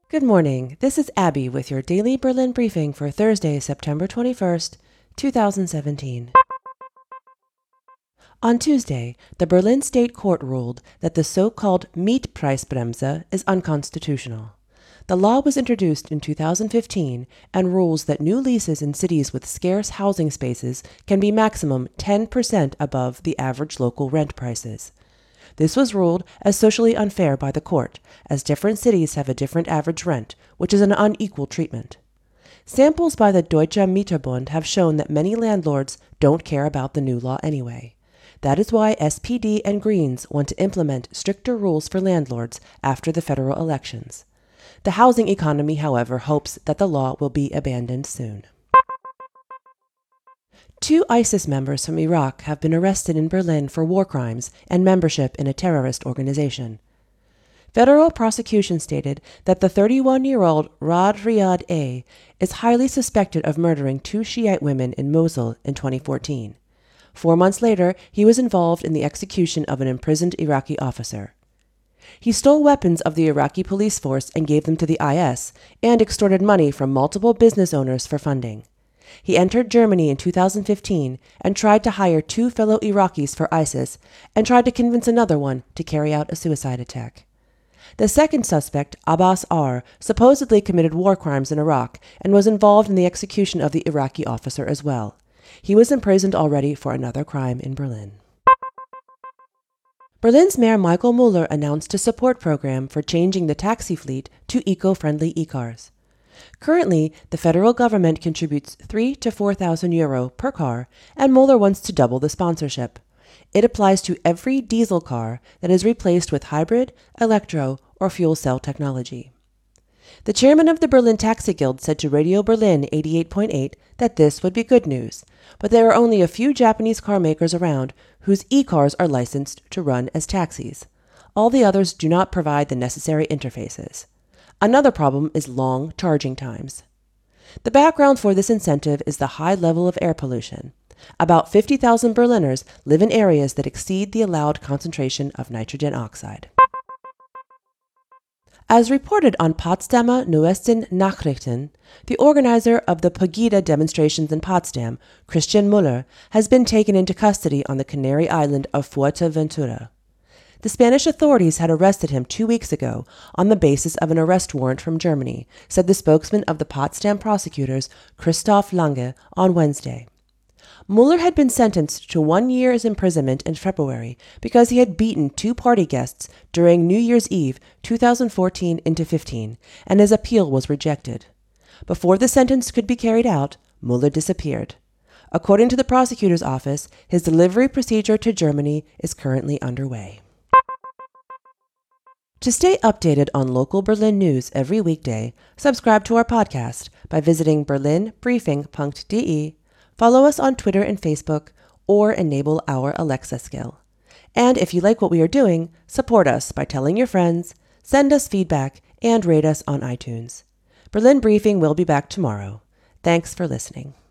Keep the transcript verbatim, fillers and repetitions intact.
Good morning. This is Abby with your daily Berlin briefing for Thursday, September twenty-first, two thousand seventeen. On Tuesday, the Berlin State Court ruled that the so-called Mietpreisbremse is unconstitutional. The law was introduced in two thousand fifteen and rules that new leases in cities with scarce housing spaces can be maximum ten percent above the average local rent prices. This was ruled as socially unfair by the court, as different cities have a different average rent, which is an unequal treatment. Samples by the Deutsche Mieterbund have shown that many landlords don't care about the new law anyway. That is why S P D and Greens want to implement stricter rules for landlords after the federal elections. The housing economy, however, hopes that the law will be abandoned soon. Two ISIS members from Iraq have been arrested in Berlin for war crimes and membership in a terrorist organization. Federal prosecution stated that the thirty-one-year-old Raad Riyad A. is highly suspected of murdering two Shiite women in Mosul in twenty fourteen. Four months later, he was involved in the execution of an imprisoned Iraqi officer. He stole weapons of the Iraqi police force and gave them to the I S, and extorted money from multiple business owners for funding. He entered Germany in two thousand fifteen and tried to hire two fellow Iraqis for ISIS and tried to convince another one to carry out a suicide attack. The second suspect, Abbas R., supposedly committed war crimes in Iraq and was involved in the execution of the Iraqi officer as well. He was imprisoned already for another crime in Berlin. Berlin's Mayor Michael Müller announced a support program for changing the taxi fleet to eco-friendly e-cars. Currently, the federal government contributes three to four thousand euro per car, and Müller wants to double the sponsorship. It applies to every diesel car that is replaced with hybrid, electro, or fuel cell technology. The chairman of the Berlin Taxi Guild said to Radio Berlin eighty-eight point eight that this would be good news, but there are only a few Japanese car makers around whose e-cars are licensed to run as taxis. All the others do not provide the necessary interfaces. Another problem is long charging times. The background for this incentive is the high level of air pollution. About fifty thousand Berliners live in areas that exceed the allowed concentration of nitrogen oxide. As reported on Potsdamer Neuesten Nachrichten, the organizer of the Pegida demonstrations in Potsdam, Christian Müller, has been taken into custody on the Canary island of Fuerteventura. The Spanish authorities had arrested him two weeks ago on the basis of an arrest warrant from Germany, said the spokesman of the Potsdam prosecutors, Christoph Lange, on Wednesday. Müller had been sentenced to one year's imprisonment in February because he had beaten two party guests during New Year's Eve two thousand fourteen into fifteen, and his appeal was rejected. Before the sentence could be carried out, Müller disappeared. According to the prosecutor's office, his delivery procedure to Germany is currently underway. To stay updated on local Berlin news every weekday, subscribe to our podcast by visiting berlin briefing dot d e, follow us on Twitter and Facebook, or enable our Alexa skill. And if you like what we are doing, support us by telling your friends, send us feedback, and rate us on iTunes. Berlin Briefing will be back tomorrow. Thanks for listening.